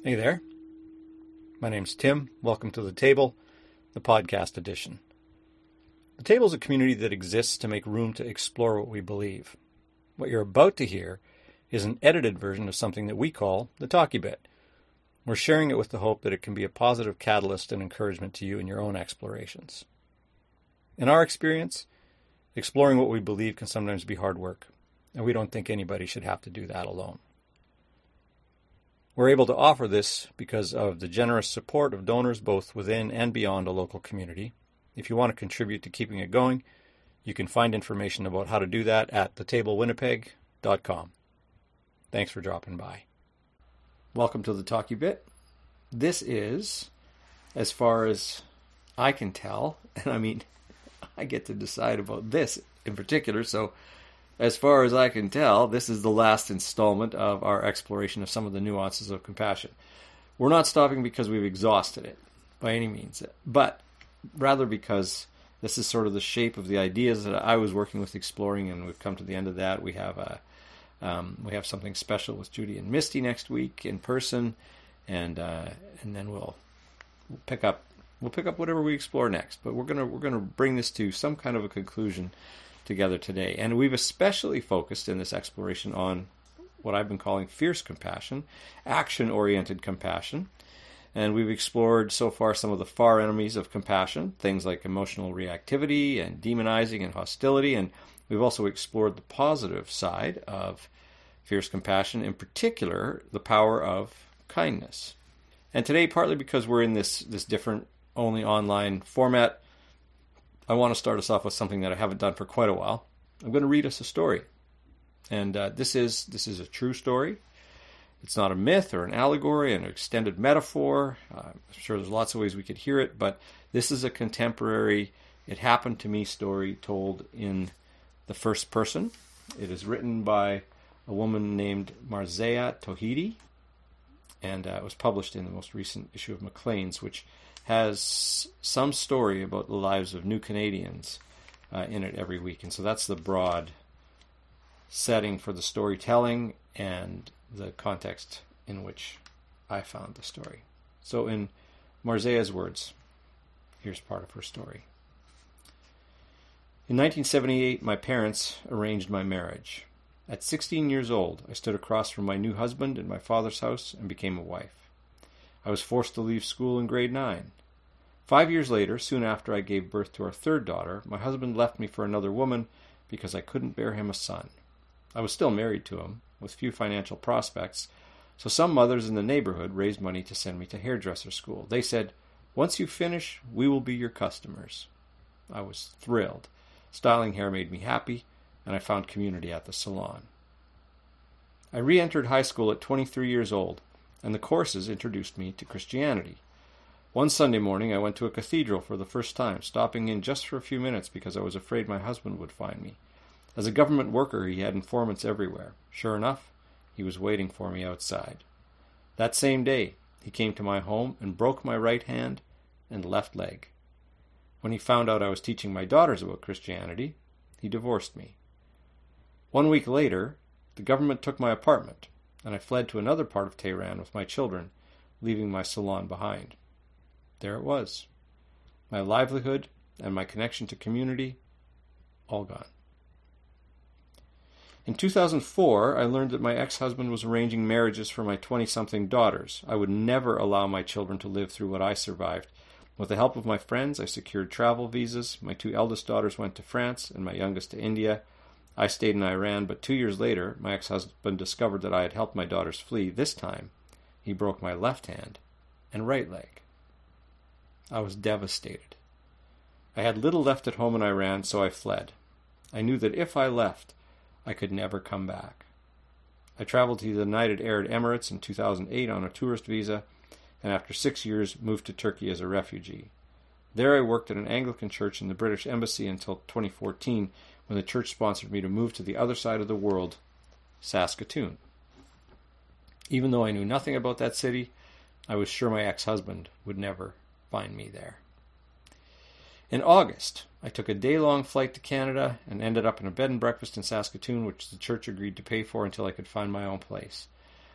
Hey there. My name's Tim. Welcome to The Table, the podcast edition. The Table is a community that exists to make room to explore what we believe. What you're about to hear is an edited version of something that we call the Talkie Bit. We're sharing it with the hope that it can be a positive catalyst and encouragement to you in your own explorations. In our experience, exploring what we believe can sometimes be hard work, and we don't think anybody should have to do that alone. We're able to offer this because of the generous support of donors both within and beyond a local community. If you want to contribute to keeping it going, you can find information about how to do that at thetablewinnipeg.com. Thanks for dropping by. Welcome to the Talkie Bit. This is, as far as I can tell, and I mean, I get to decide about this in particular, so as far as I can tell, this is the last installment of our exploration of some of the nuances of compassion. We're not stopping because we've exhausted it, by any means, but rather because this is sort of the shape of the ideas that I was working with exploring, and we've come to the end of that. We have something special with Judy and Misty next week in person, and then we'll pick up whatever we explore next. But we're gonna bring this to some kind of a conclusion together today. And we've especially focused in this exploration on what I've been calling fierce compassion, action-oriented compassion. And we've explored so far some of the far enemies of compassion, things like emotional reactivity and demonizing and hostility. And we've also explored the positive side of fierce compassion, in particular, the power of kindness. And today, partly because we're in this different, only online format, I want to start us off with something that I haven't done for quite a while. I'm going to read us a story. And this is a true story. It's not a myth or an allegory, an extended metaphor. I'm sure there's lots of ways we could hear it, but this is a contemporary, it happened to me story told in the first person. It is written by a woman named Marzieh Tauhidi, and it was published in the most recent issue of Maclean's, which has some story about the lives of new Canadians in it every week. And so that's the broad setting for the storytelling and the context in which I found the story. So in Marzieh's words, here's part of her story. In 1978, my parents arranged my marriage. At 16 years old, I stood across from my new husband in my father's house and became a wife. I was forced to leave school in grade 9. 5 years later, soon after I gave birth to our third daughter, my husband left me for another woman because I couldn't bear him a son. I was still married to him, with few financial prospects, so some mothers in the neighborhood raised money to send me to hairdresser school. They said, "Once you finish, we will be your customers." I was thrilled. Styling hair made me happy, and I found community at the salon. I re-entered high school at 23 years old, and the courses introduced me to Christianity. One Sunday morning I went to a cathedral for the first time, stopping in just for a few minutes because I was afraid my husband would find me. As a government worker, he had informants everywhere. Sure enough, he was waiting for me outside. That same day, he came to my home and broke my right hand and left leg. When he found out I was teaching my daughters about Christianity, he divorced me. 1 week later, the government took my apartment, and I fled to another part of Tehran with my children, leaving my salon behind. There it was. My livelihood and my connection to community, all gone. In 2004, I learned that my ex-husband was arranging marriages for my 20-something daughters. I would never allow my children to live through what I survived. With the help of my friends, I secured travel visas. My 2 eldest daughters went to France, and my youngest to India. I stayed in Iran, but 2 years later, my ex-husband discovered that I had helped my daughters flee. This time, he broke my left hand and right leg. I was devastated. I had little left at home in Iran, so I fled. I knew that if I left, I could never come back. I traveled to the United Arab Emirates in 2008 on a tourist visa, and after 6 years moved to Turkey as a refugee. There I worked at an Anglican church in the British Embassy until 2014, when the church sponsored me to move to the other side of the world, Saskatoon. Even though I knew nothing about that city, I was sure my ex-husband would never find me there. In August, I took a day-long flight to Canada and ended up in a bed and breakfast in Saskatoon, which the church agreed to pay for until I could find my own place.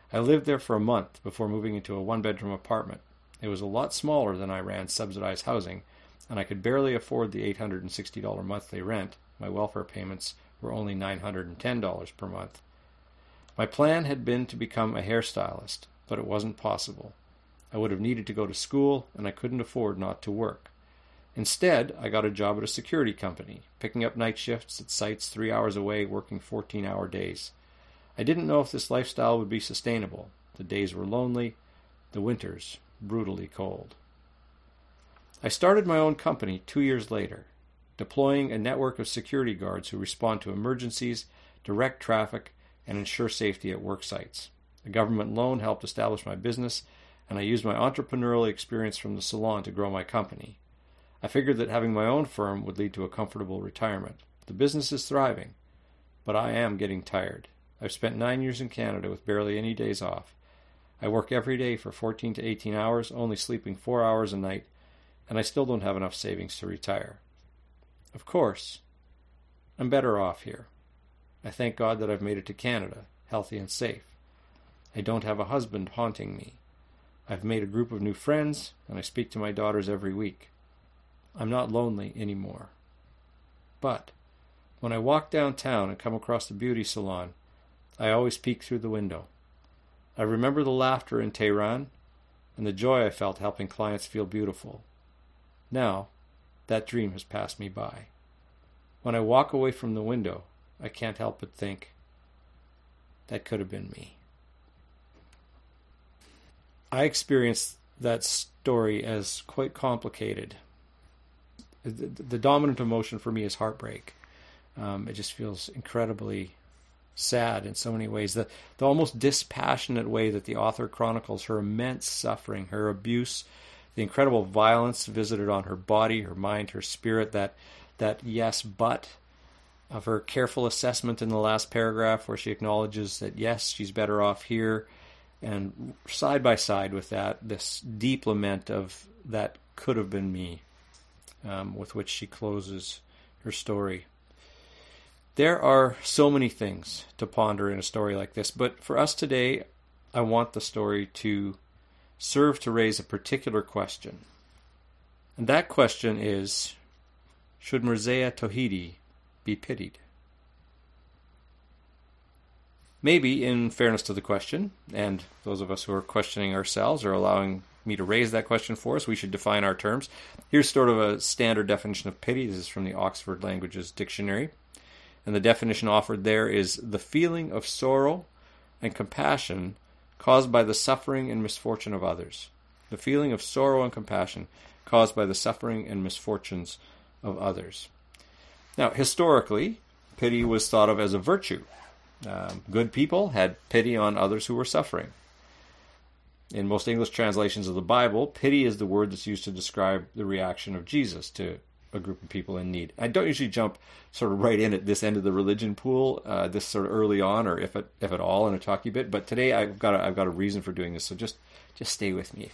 I lived there for a month before moving into a one-bedroom apartment. It was a lot smaller than Iran's subsidized housing, and I could barely afford the $860 monthly rent. My welfare payments were only $910 per month. My plan had been to become a hairstylist, but it wasn't possible. I would have needed to go to school, and I couldn't afford not to work. Instead, I got a job at a security company, picking up night shifts at sites 3 hours away, working 14-hour days. I didn't know if this lifestyle would be sustainable. The days were lonely, the winters brutally cold. I started my own company 2 years later, deploying a network of security guards who respond to emergencies, direct traffic, and ensure safety at work sites. A government loan helped establish my business, and I used my entrepreneurial experience from the salon to grow my company. I figured that having my own firm would lead to a comfortable retirement. The business is thriving, but I am getting tired. I've spent 9 years in Canada with barely any days off. I work every day for 14 to 18 hours, only sleeping 4 hours a night, and I still don't have enough savings to retire. Of course, I'm better off here. I thank God that I've made it to Canada, healthy and safe. I don't have a husband haunting me. I've made a group of new friends, and I speak to my daughters every week. I'm not lonely anymore. But when I walk downtown and come across the beauty salon, I always peek through the window. I remember the laughter in Tehran and the joy I felt helping clients feel beautiful. Now, that dream has passed me by. When I walk away from the window, I can't help but think, that could have been me. I experienced that story as quite complicated. The dominant emotion for me is heartbreak. It just feels incredibly sad in so many ways. The almost dispassionate way that the author chronicles her immense suffering, her abuse, the incredible violence visited on her body, her mind, her spirit, that yes, but of her careful assessment in the last paragraph where she acknowledges that yes, she's better off here, and side by side with that, this deep lament of that could have been me, with which she closes her story. There are so many things to ponder in a story like this, but for us today, I want the story to serve to raise a particular question. And that question is, should Mircea Tauhidi be pitied? Maybe, in fairness to the question, and those of us who are questioning ourselves or allowing me to raise that question for us, we should define our terms. Here's sort of a standard definition of pity. This is from the Oxford Languages Dictionary. And the definition offered there is the feeling of sorrow and compassion caused by the suffering and misfortune of others. The feeling of sorrow and compassion caused by the suffering and misfortunes of others. Now, historically, pity was thought of as a virtue. Good people had pity on others who were suffering. In most English translations of the Bible, pity is the word that's used to describe the reaction of Jesus to a group of people in need. I don't usually jump sort of right in at this end of the religion pool, this sort of early on, or if at all, in a talky bit. But today I've got a reason for doing this, so just stay with me.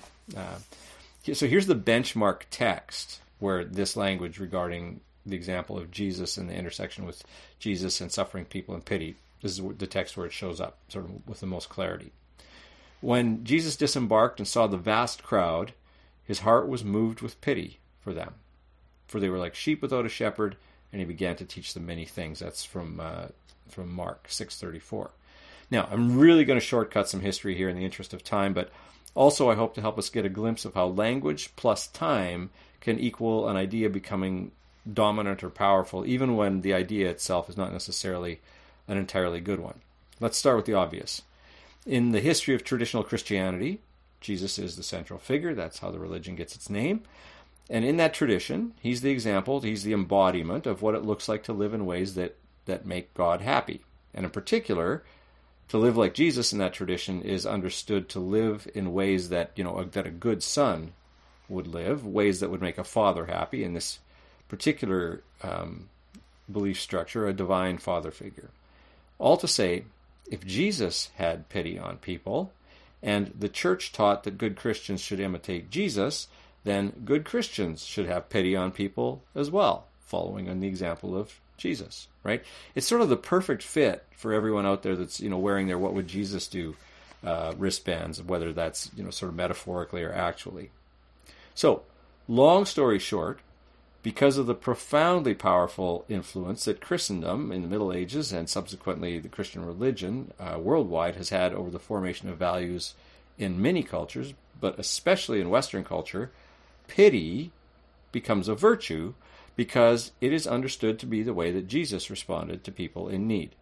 So here's the benchmark text where this language regarding the example of Jesus and the intersection with Jesus and suffering people and pity. This is the text where it shows up, sort of with the most clarity. When Jesus disembarked and saw the vast crowd, his heart was moved with pity for them. For they were like sheep without a shepherd, and he began to teach them many things. That's from Mark 6:34. Now, I'm really going to shortcut some history here in the interest of time, but also I hope to help us get a glimpse of how language plus time can equal an idea becoming dominant or powerful, even when the idea itself is not necessarily an entirely good one. Let's start with the obvious. In the history of traditional Christianity, Jesus is the central figure. That's how the religion gets its name. And in that tradition, he's the example, he's the embodiment of what it looks like to live in ways that make God happy. And in particular, to live like Jesus in that tradition is understood to live in ways that, that a good son would live, ways that would make a father happy. In this particular belief structure, a divine father figure. All to say, if Jesus had pity on people, and the church taught that good Christians should imitate Jesus, then good Christians should have pity on people as well, following on the example of Jesus, right? It's sort of the perfect fit for everyone out there that's, wearing their "What Would Jesus Do" wristbands, whether that's sort of metaphorically or actually. So, long story short, because of the profoundly powerful influence that Christendom in the Middle Ages and subsequently the Christian religion worldwide has had over the formation of values in many cultures, but especially in Western culture, pity becomes a virtue because it is understood to be the way that Jesus responded to people in need.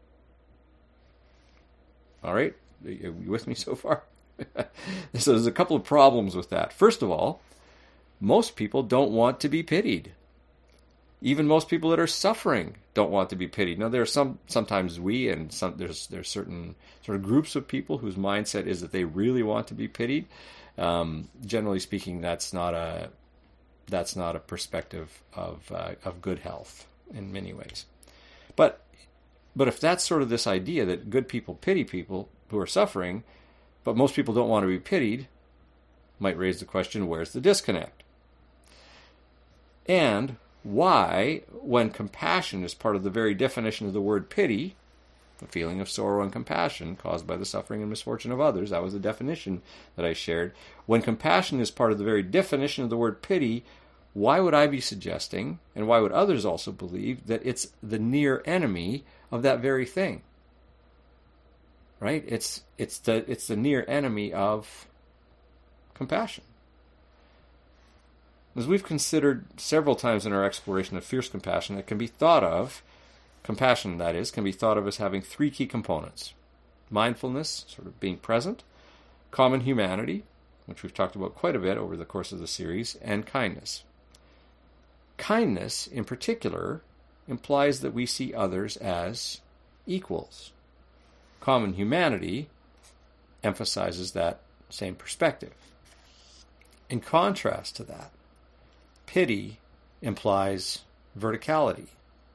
All right? Are you with me so far? So there's a couple of problems with that. First of all, most people don't want to be pitied. Even most people that are suffering don't want to be pitied. Now, there are sometimes there's certain sort of groups of people whose mindset is that they really want to be pitied. Generally speaking, that's not a perspective of good health in many ways. But if that's sort of this idea that good people pity people who are suffering, but most people don't want to be pitied, might raise the question, where's the disconnect? And why, when compassion is part of the very definition of the word pity, a feeling of sorrow and compassion caused by the suffering and misfortune of others, that was the definition that I shared, when compassion is part of the very definition of the word pity, why would I be suggesting, and why would others also believe, that it's the near enemy of that very thing? Right? It's the near enemy of compassion. As we've considered several times in our exploration of fierce compassion, it can be thought of, compassion that is, can be thought of as having three key components. Mindfulness, sort of being present, common humanity, which we've talked about quite a bit over the course of the series, and kindness. Kindness, in particular, implies that we see others as equals. Common humanity emphasizes that same perspective. In contrast to that, pity implies verticality.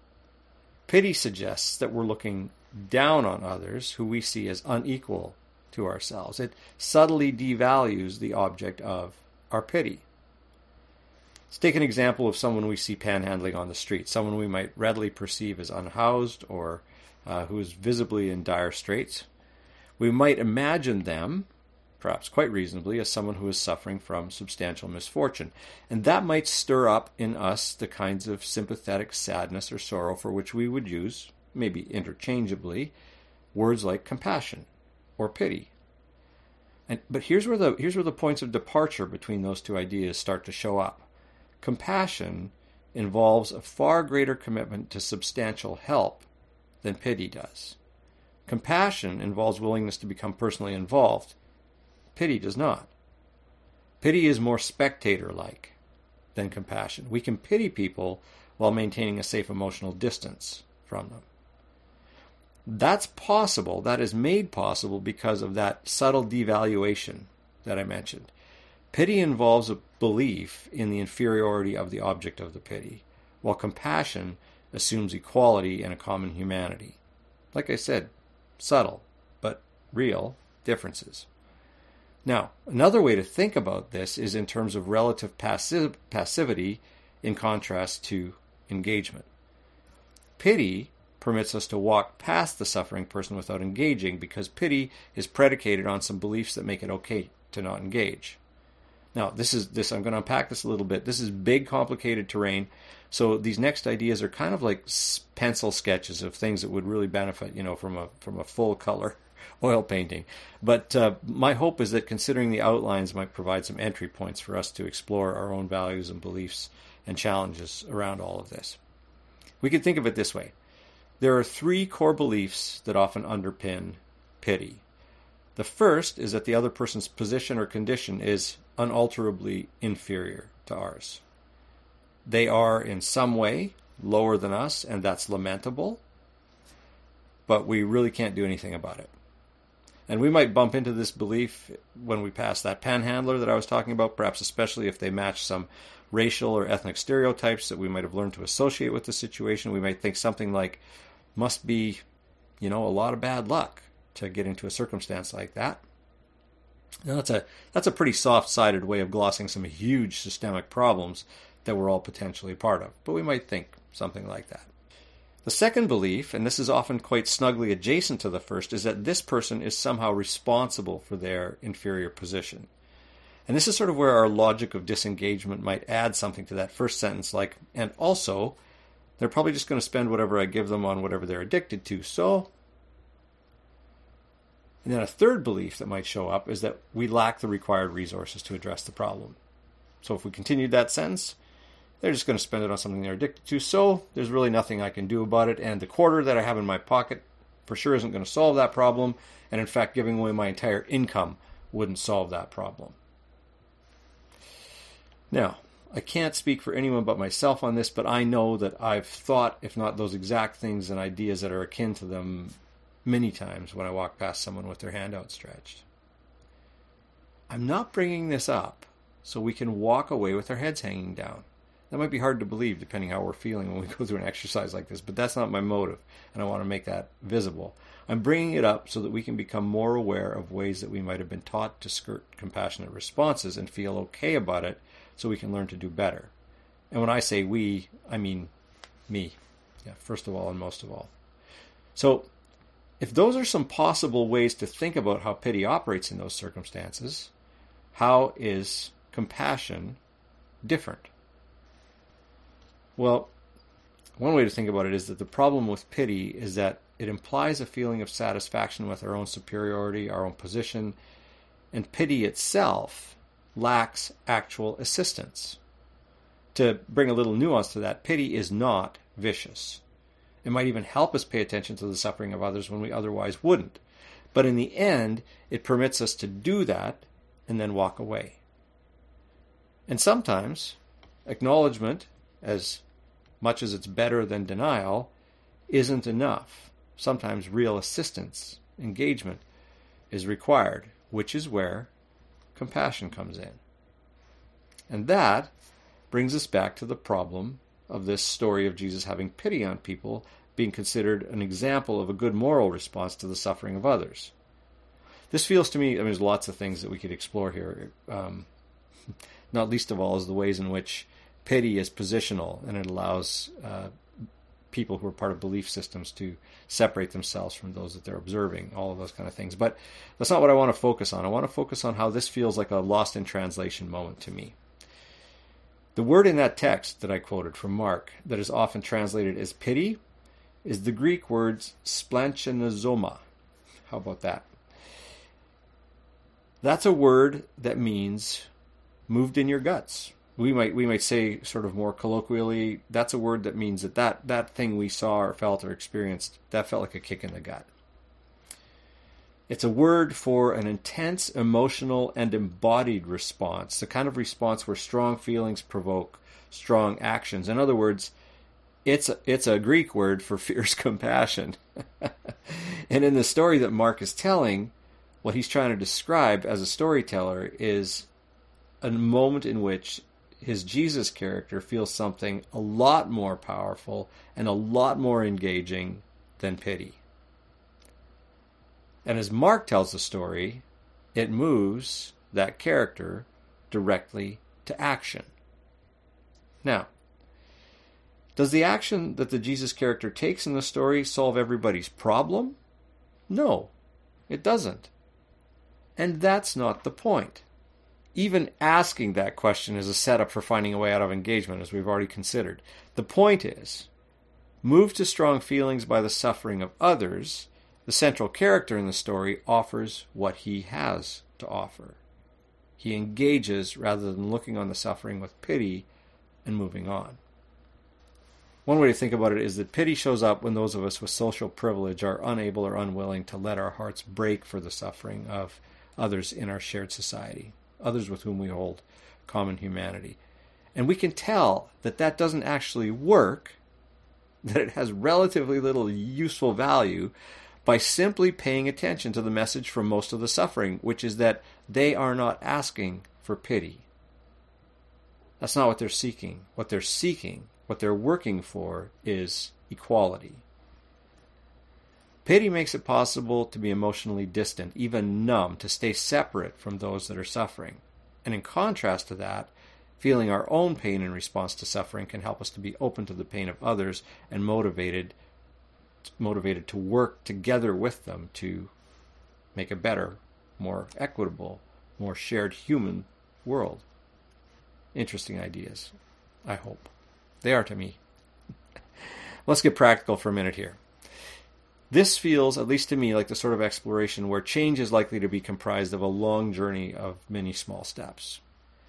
Pity suggests that we're looking down on others who we see as unequal to ourselves. It subtly devalues the object of our pity. Let's take an example of someone we see panhandling on the street, someone we might readily perceive as unhoused or who is visibly in dire straits. We might imagine them, perhaps quite reasonably, as someone who is suffering from substantial misfortune. And that might stir up in us the kinds of sympathetic sadness or sorrow for which we would use, maybe interchangeably, words like compassion or pity. But here's where the points of departure between those two ideas start to show up. Compassion involves a far greater commitment to substantial help than pity does. Compassion involves willingness to become personally involved. Pity does not. Pity is more spectator-like than compassion. We can pity people while maintaining a safe emotional distance from them. That's possible. That is made possible because of that subtle devaluation that I mentioned. Pity involves a belief in the inferiority of the object of the pity, while compassion assumes equality and a common humanity. Like I said, subtle, but real differences. Now, another way to think about this is in terms of relative passivity in contrast to engagement. Pity permits us to walk past the suffering person without engaging because pity is predicated on some beliefs that make it okay to not engage. Now, I'm going to unpack this a little bit. This is big, complicated terrain. So these next ideas are kind of like pencil sketches of things that would really benefit, from a full color oil painting. But my hope is that considering the outlines might provide some entry points for us to explore our own values and beliefs and challenges around all of this. We can think of it this way. There are three core beliefs that often underpin pity. The first is that the other person's position or condition is unalterably inferior to ours. They are in some way lower than us, and that's lamentable, but we really can't do anything about it. And we might bump into this belief when we pass that panhandler that I was talking about, perhaps especially if they match some racial or ethnic stereotypes that we might have learned to associate with the situation. We might think something like, must be, a lot of bad luck to get into a circumstance like that. Now, that's a pretty soft-sided way of glossing some huge systemic problems that we're all potentially part of. But we might think something like that. The second belief, and this is often quite snugly adjacent to the first, is that this person is somehow responsible for their inferior position. And this is sort of where our logic of disengagement might add something to that first sentence, like, and also, they're probably just going to spend whatever I give them on whatever they're addicted to, so... And then a third belief that might show up is that we lack the required resources to address the problem. So if we continued that sentence, they're just going to spend it on something they're addicted to, so there's really nothing I can do about it, and the quarter that I have in my pocket for sure isn't going to solve that problem, and in fact giving away my entire income wouldn't solve that problem. Now, I can't speak for anyone but myself on this, but I know that I've thought, if not those exact things and ideas that are akin to them, many times when I walk past someone with their hand outstretched. I'm not bringing this up so we can walk away with our heads hanging down. That might be hard to believe depending how we're feeling when we go through an exercise like this, but that's not my motive, and I want to make that visible. I'm bringing it up so that we can become more aware of ways that we might have been taught to skirt compassionate responses and feel okay about it so we can learn to do better. And when I say we, I mean me. Yeah, first of all and most of all. So, if those are some possible ways to think about how pity operates in those circumstances, how is compassion different? Well, one way to think about it is that the problem with pity is that it implies a feeling of satisfaction with our own superiority, our own position, and pity itself lacks actual assistance. To bring a little nuance to that, pity is not vicious. It might even help us pay attention to the suffering of others when we otherwise wouldn't. But in the end, it permits us to do that and then walk away. And sometimes, acknowledgement, as much as it's better than denial, isn't enough. Sometimes real assistance, engagement, is required, which is where compassion comes in. And that brings us back to the problem of this story of Jesus having pity on people being considered an example of a good moral response to the suffering of others. This feels to me, there's lots of things that we could explore here, not least of all is the ways in which pity is positional, and it allows people who are part of belief systems to separate themselves from those that they're observing, all of those kind of things. But that's not what I want to focus on. I want to focus on how this feels like a lost in translation moment to me. The word in that text that I quoted from Mark that is often translated as pity is the Greek word splanchnoizomai. How about that? That's a word that means moved in your guts. We might say sort of more colloquially, that's a word that means that thing we saw or felt or experienced, that felt like a kick in the gut. It's a word for an intense emotional and embodied response, the kind of response where strong feelings provoke strong actions. In other words, it's a Greek word for fierce compassion. And in the story that Mark is telling, what he's trying to describe as a storyteller is a moment in which his Jesus character feels something a lot more powerful and a lot more engaging than pity. And as Mark tells the story, it moves that character directly to action. Now, does the action that the Jesus character takes in the story solve everybody's problem? No, it doesn't. And that's not the point. Even asking that question is a setup for finding a way out of engagement, as we've already considered. The point is, moved to strong feelings by the suffering of others, the central character in the story offers what he has to offer. He engages rather than looking on the suffering with pity and moving on. One way to think about it is that pity shows up when those of us with social privilege are unable or unwilling to let our hearts break for the suffering of others in our shared society, others with whom we hold common humanity. And we can tell that that doesn't actually work, that it has relatively little useful value, by simply paying attention to the message from most of the suffering, which is that they are not asking for pity. That's not what they're seeking. What they're seeking, what they're working for, is equality. Pity makes it possible to be emotionally distant, even numb, to stay separate from those that are suffering. And in contrast to that, feeling our own pain in response to suffering can help us to be open to the pain of others and motivated motivated to work together with them to make a better, more equitable, more shared human world. Interesting ideas, I hope. They are to me. Let's get practical for a minute here. This feels, at least to me, like the sort of exploration where change is likely to be comprised of a long journey of many small steps.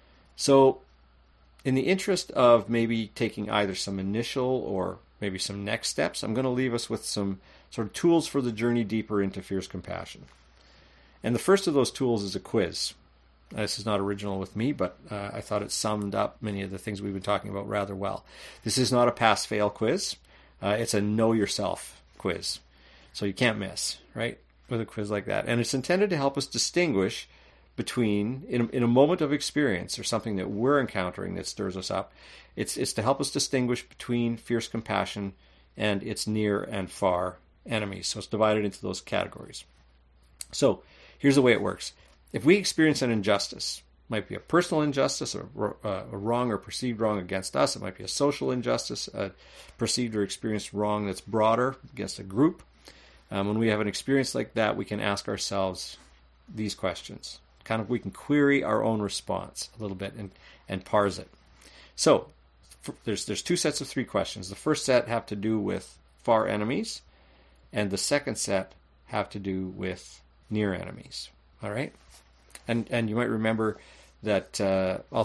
So, in the interest of maybe taking either some initial or maybe some next steps, I'm going to leave us with some sort of tools for the journey deeper into fierce compassion. And the first of those tools is a quiz. This is not original with me, but I thought it summed up many of the things we've been talking about rather well. This is not a pass-fail quiz. It's a know-yourself quiz. So you can't miss, right, with a quiz like that. And it's intended to help us distinguish between, in a moment of experience or something that we're encountering that stirs us up, it's to help us distinguish between fierce compassion and its near and far enemies. So it's divided into those categories. So here's the way it works. If we experience an injustice, it might be a personal injustice or a wrong or perceived wrong against us. It might be a social injustice, a perceived or experienced wrong that's broader against a group. When we have an experience like that, we can ask ourselves these questions. We can query our own response a little bit and parse it. So there's two sets of 3 questions. The first set have to do with far enemies, and the second set have to do with near enemies. All right? And you might remember that I'll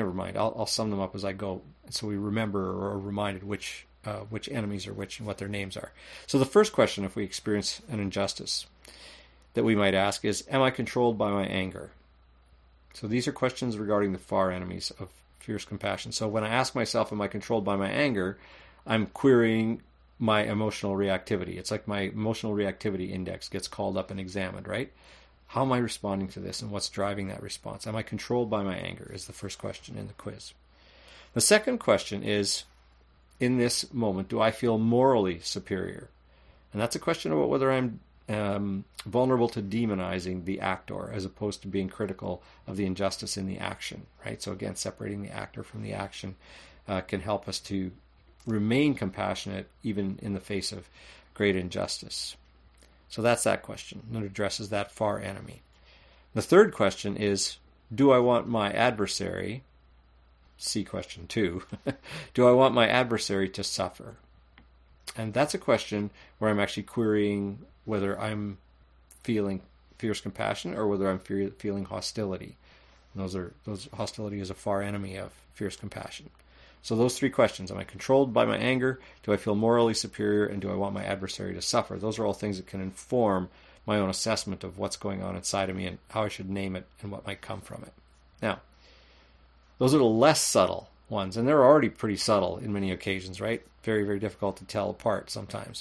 sum them up as I go, so we remember or are reminded which enemies are which and what their names are. So the first question, if we experience an injustice, that we might ask is, am I controlled by my anger? So these are questions regarding the far enemies of fierce compassion. So when I ask myself, am I controlled by my anger, I'm querying my emotional reactivity. It's like my emotional reactivity index gets called up and examined, right? How am I responding to this and what's driving that response? Am I controlled by my anger is the first question in the quiz. The second question is, in this moment, do I feel morally superior? And that's a question about whether I'm vulnerable to demonizing the actor as opposed to being critical of the injustice in the action, right? So again, separating the actor from the action can help us to remain compassionate even in the face of great injustice. So that's that question, and it addresses that far enemy. The third question is, do I want my adversary, see question 2, do I want my adversary to suffer? And that's a question where I'm actually querying whether I'm feeling fierce compassion or whether I'm feeling hostility. And those hostility is a far enemy of fierce compassion. So those 3 questions, am I controlled by my anger? Do I feel morally superior? And do I want my adversary to suffer? Those are all things that can inform my own assessment of what's going on inside of me and how I should name it and what might come from it. Now, those are the less subtle ones, and they're already pretty subtle in many occasions, right? Very, very difficult to tell apart sometimes.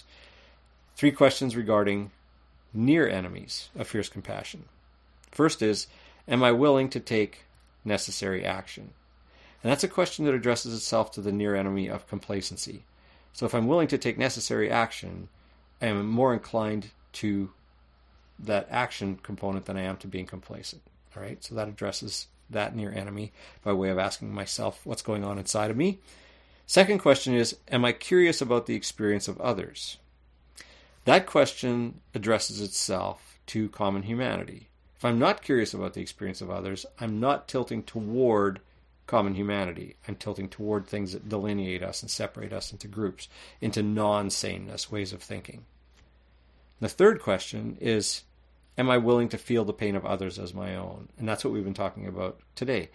3 questions regarding near enemies of fierce compassion. First is, am I willing to take necessary action? And that's a question that addresses itself to the near enemy of complacency. So if I'm willing to take necessary action, I am more inclined to that action component than I am to being complacent. All right, so that addresses that near enemy by way of asking myself what's going on inside of me. Second question is, am I curious about the experience of others? That question addresses itself to common humanity. If I'm not curious about the experience of others, I'm not tilting toward common humanity. I'm tilting toward things that delineate us and separate us into groups, into non-sameness, ways of thinking. The third question is, am I willing to feel the pain of others as my own? And that's what we've been talking about today.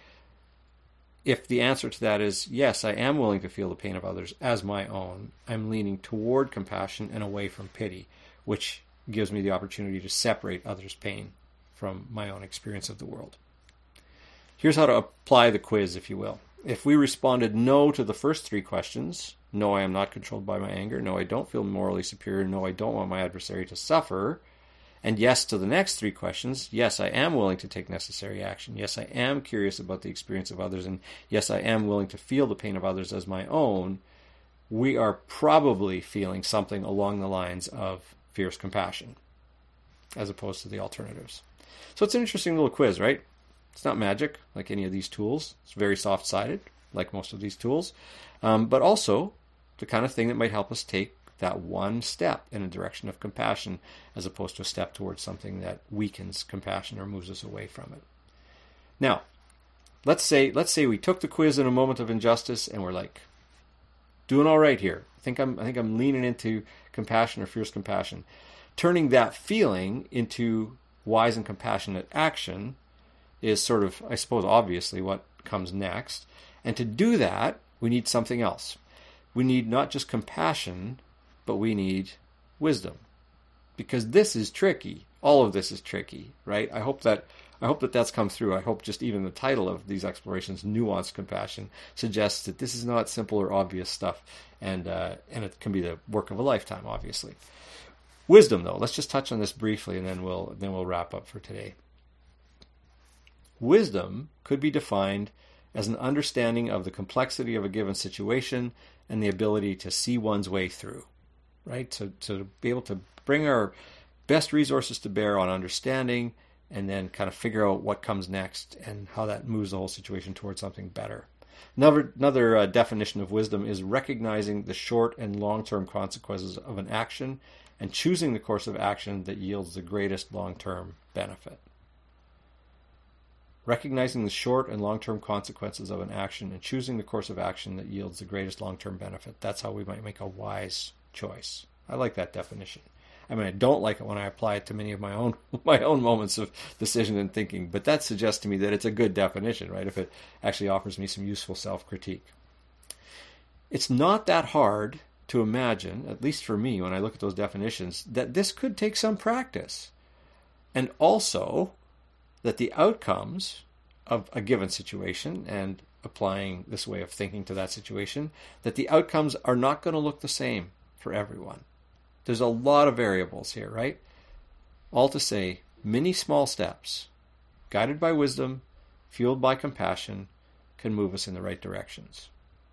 If the answer to that is yes, I am willing to feel the pain of others as my own, I'm leaning toward compassion and away from pity, which gives me the opportunity to separate others' pain from my own experience of the world. Here's how to apply the quiz, if you will. If we responded no to the first 3 questions, no, I am not controlled by my anger, no, I don't feel morally superior, no, I don't want my adversary to suffer, and yes to the next 3 questions, yes, I am willing to take necessary action, yes, I am curious about the experience of others, and yes, I am willing to feel the pain of others as my own, we are probably feeling something along the lines of fierce compassion, as opposed to the alternatives. So it's an interesting little quiz, right? It's not magic like any of these tools. It's very soft-sided, like most of these tools, but also the kind of thing that might help us take that one step in a direction of compassion, as opposed to a step towards something that weakens compassion or moves us away from it. Now, let's say we took the quiz in a moment of injustice and we're like, doing all right here. I think I'm leaning into compassion or fierce compassion. Turning that feeling into wise and compassionate action is sort of, I suppose, obviously what comes next. And to do that, we need something else. We need not just compassion, but we need wisdom. Because this is tricky. All of this is tricky, right? I hope that that's come through. I hope just even the title of these explorations, Nuanced Compassion, suggests that this is not simple or obvious stuff, and it can be the work of a lifetime, obviously. Wisdom, though, let's just touch on this briefly, and then we'll wrap up for today. Wisdom could be defined as an understanding of the complexity of a given situation and the ability to see one's way through, right? So to be able to bring our best resources to bear on understanding and then kind of figure out what comes next and how that moves the whole situation towards something better. Another definition of wisdom is recognizing the short and long-term consequences of an action and choosing the course of action that yields the greatest long-term benefit. Recognizing the short and long-term consequences of an action and choosing the course of action that yields the greatest long-term benefit. That's how we might make a wise choice. I like that definition. I mean, I don't like it when I apply it to many of my own moments of decision and thinking, but that suggests to me that it's a good definition, right? If it actually offers me some useful self-critique. It's not that hard to imagine, at least for me, when I look at those definitions, that this could take some practice. And also that the outcomes of a given situation and applying this way of thinking to that situation, that the outcomes are not going to look the same for everyone. There's a lot of variables here, right? All to say, many small steps, guided by wisdom, fueled by compassion, can move us in the right directions.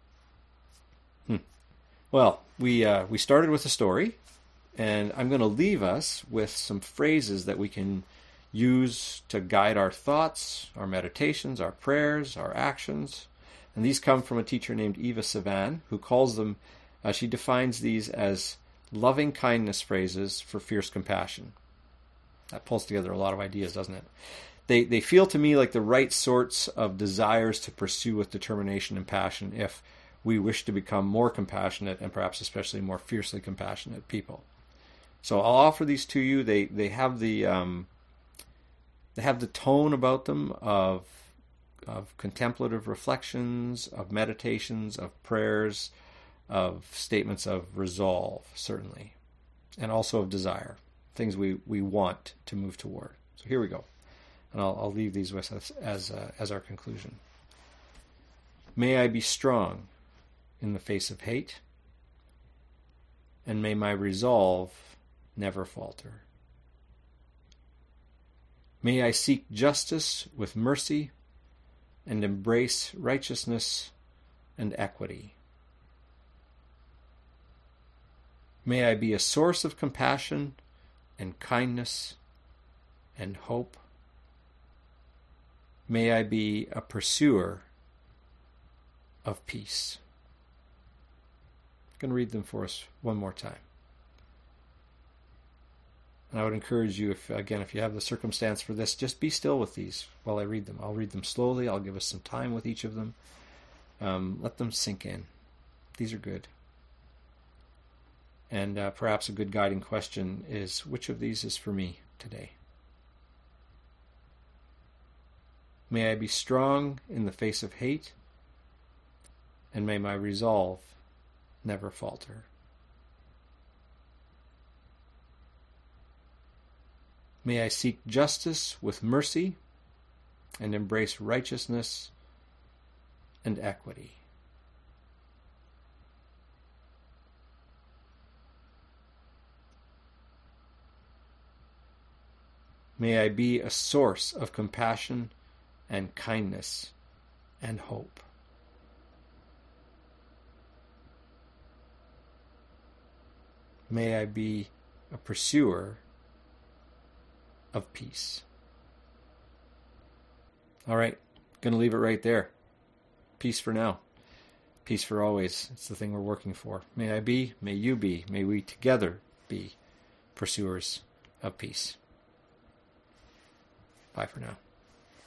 Well, we started with a story, and I'm going to leave us with some phrases that we can use to guide our thoughts, our meditations, our prayers, our actions. And these come from a teacher named Eva Savan, who calls them, she defines these as loving kindness phrases for fierce compassion. That pulls together a lot of ideas, doesn't it? They feel to me like the right sorts of desires to pursue with determination and passion if we wish to become more compassionate and perhaps especially more fiercely compassionate people. So I'll offer these to you. They have the tone about them of contemplative reflections, of meditations, of prayers, of statements of resolve, certainly, and also of desire, things we want to move toward. So here we go, and I'll leave these with us as our conclusion. May I be strong in the face of hate, and may my resolve never falter. May I seek justice with mercy and embrace righteousness and equity. May I be a source of compassion and kindness and hope. May I be a pursuer of peace. I'm going to read them for us one more time. And I would encourage you, if you have the circumstance for this, just be still with these while I read them. I'll read them slowly. I'll give us some time with each of them. Let them sink in. These are good. And perhaps a good guiding question is, which of these is for me today? May I be strong in the face of hate, and may my resolve never falter. May I seek justice with mercy and embrace righteousness and equity. May I be a source of compassion and kindness and hope. May I be a pursuer of peace. All right, going to leave it right there. Peace for now. Peace for always. It's the thing we're working for. May I be, may you be, may we together be pursuers of peace. Bye for now.